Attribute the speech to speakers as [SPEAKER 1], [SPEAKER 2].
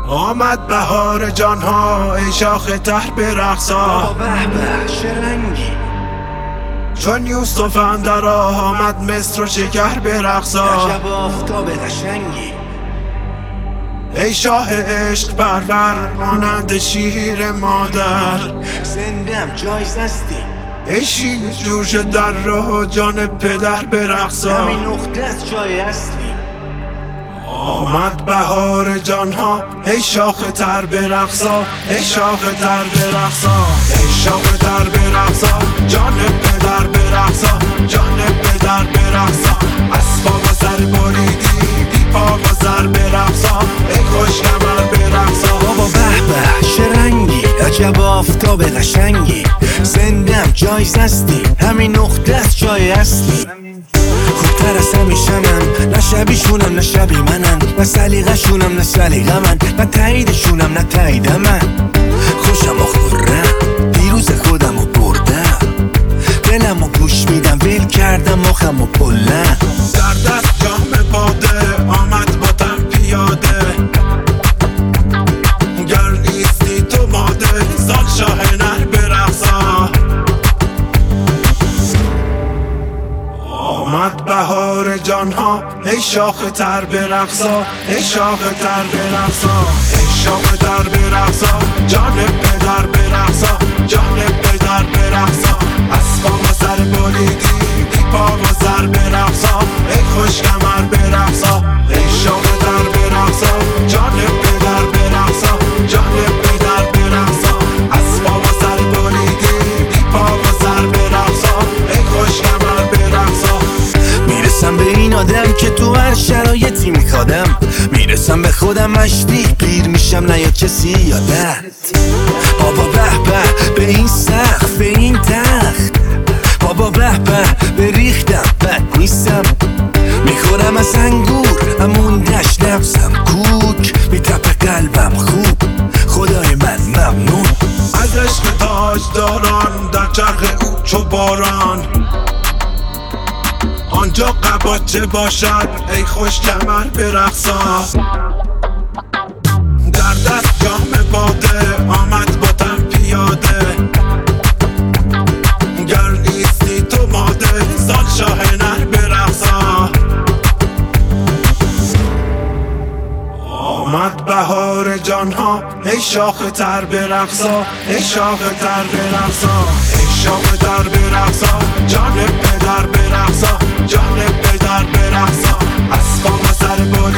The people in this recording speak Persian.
[SPEAKER 1] آمد بهار جانها ای شاخ تر به رقصا.
[SPEAKER 2] به به چه رنگی،
[SPEAKER 1] چون یوسف اندر آمد مصر و شکر به رقصا.
[SPEAKER 2] عجب آفتاب قشنگی،
[SPEAKER 1] ای شاه عشق پرور مانند شیر مادر.
[SPEAKER 2] زندم جایزستی،
[SPEAKER 1] ای شیر جوش در راه جان پدر به رقصا.
[SPEAKER 2] همین نقطه از جای اصلی.
[SPEAKER 1] آمد بهار جانها ای شاخ تر به رقصا. ای شاخ تر به رقصا، ای شاخ تر به رقصا. جان پدر به رقصا، جان پدر به رقصا. اسباب و سر بریدی بی پا و سر به رقصا. ای خوش کمر به رقصا.
[SPEAKER 2] بابا به به چه رنگی، عجب آفتاب قشنگی. زندم جایزستی، همین نقطه از جای اصلی. خوبتر از همیشنم، نه شبیشونم نه شبی منن، نه سلیقه‌شونم نه سلیقه من، نه تاییدشونم نه تایید من. خوشم و خورم دیروز خودم و بردم، دلم و گوش میدم ول کردم مخم و بلند.
[SPEAKER 1] در دست جام باده آمد باتم پیاده. گر نیستی تو ماده سال شاه نر به رقصا. آمد بهار جانها ای شاخ تر به رقصا. ای شاخ تر به رقصا، ای شاخ تر به رقصا. جان پدر به رقصا، جان پدر به رقصا. اسباب و سر بریدی بی پا و سر به رقصا. ای خوش کمر به رقصا، ای شاخ تر به رقصا. جان پدر به رقصا، جان پدر به رقصا. اسباب و سر بریدی بی پا و سر به رقصا. ای خوش کمر به رقصا.
[SPEAKER 2] میرسم به این آدم که تو هر شرایطی میخوادم، میرسم به خودم مشتی پیر میشم نه یا کسی یادت. بابا به به به این سقف به این تخت، بابا به به به ریختم بد نیستم. میخورم از انگور همون دشت نفسم کوک، میتپه قلبم خوب خدای من ممنون.
[SPEAKER 1] از عشق تاج داران در چرخ او چو باران. آنجا قباچه باشد ای خوش کمر به رقصا. در دست جام باده آمد باتم پیاده. گر نیستی تو ماده سال شاه نر به رقصا. آمد بهار جانها ای شاخ تر به رقصا. ای شاخ تر به رقصا، ای شاخ تر به رقصا. جان پدر به رقصا، جان پدر به رقصا. اسباب و سر